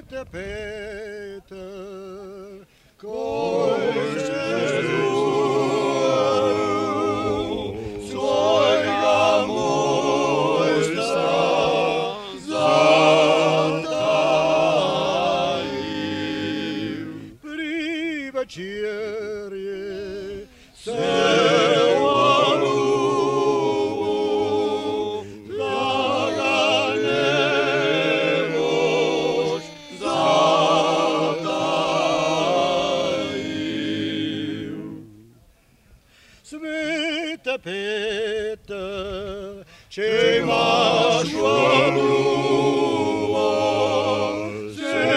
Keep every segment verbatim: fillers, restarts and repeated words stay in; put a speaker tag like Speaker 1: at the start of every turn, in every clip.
Speaker 1: Svete Peter, koji se svojega mojstra zatajil. Pri večerje se Svete Peter, če imaš oblubo, se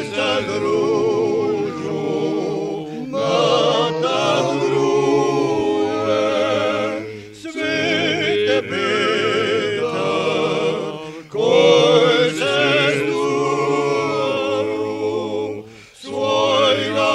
Speaker 1: zadružu, mata združe. Svete Peter, koji se združu, svojega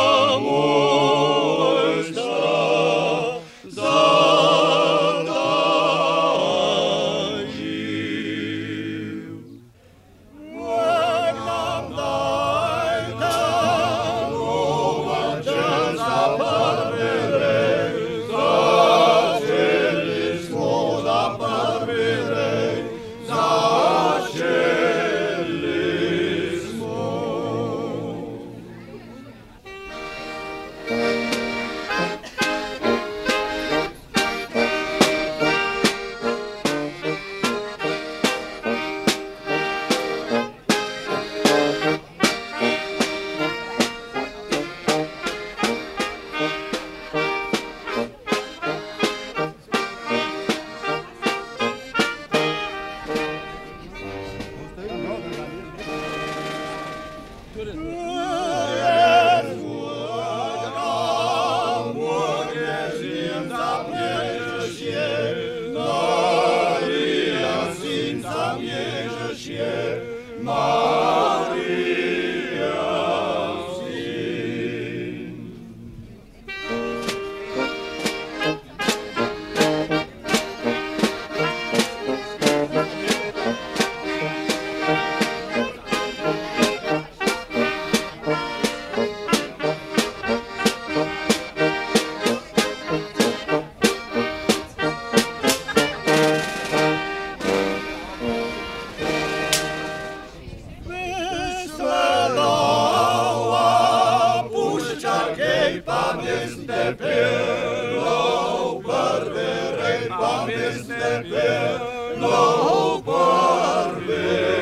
Speaker 1: pamiętne pielo, barwy rej, pamiętne pielo, barwy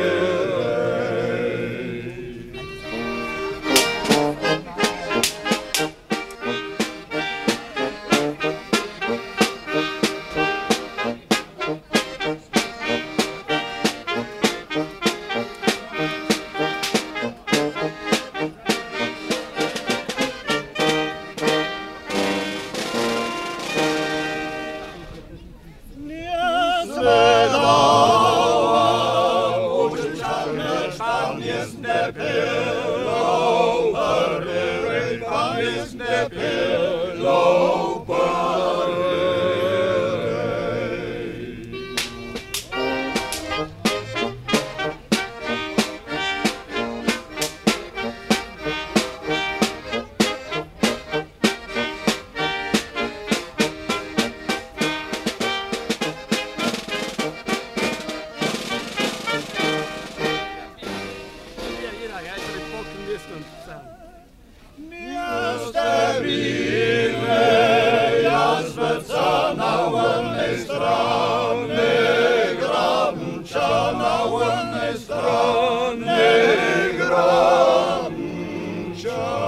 Speaker 1: pamiętne pielo, barwy rej, pamiętne pielo, barwy Miaste winne, jazweca na ładnej stronie, gromcza na ładnej stronie, gromcza.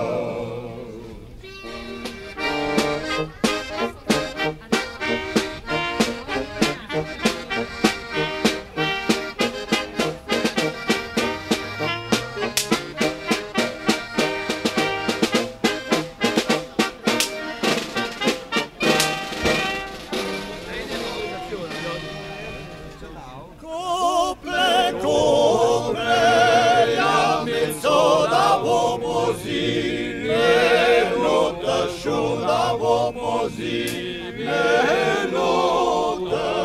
Speaker 1: Kuple, kuple, ja mi co dało pozimie, no deszczu dało pozimie, no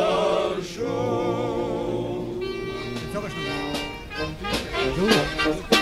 Speaker 1: deszczu.